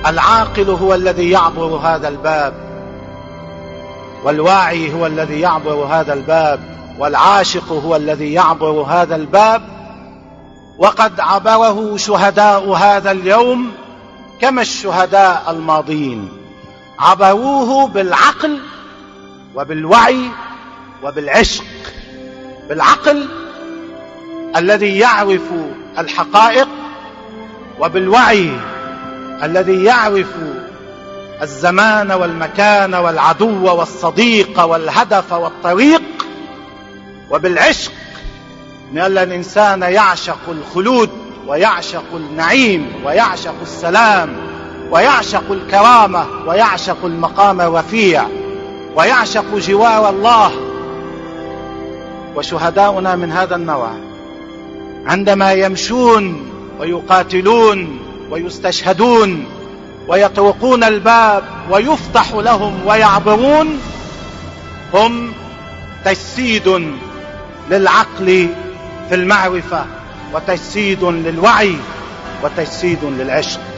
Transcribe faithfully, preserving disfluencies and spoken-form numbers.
العاقل هو الذي يعبر هذا الباب، والواعي هو الذي يعبر هذا الباب، والعاشق هو الذي يعبر هذا الباب. وقد عبره شهداء هذا اليوم كما الشهداء الماضين، عبروه بالعقل وبالوعي وبالعشق. بالعقل الذي يعرف الحقائق، وبالوعي الذي يعرف الزمان والمكان والعدو والصديق والهدف والطريق، وبالعشق لأن الإنسان يعشق الخلود ويعشق النعيم ويعشق السلام ويعشق الكرامة ويعشق المقام الرفيع ويعشق جوار الله. وشهداؤنا من هذا النوع عندما يمشون ويقاتلون ويستشهدون ويطرقون الباب ويفتح لهم ويعبرون، هم تجسيد للعقل في المعرفة، وتجسيد للوعي، وتجسيد للعشق.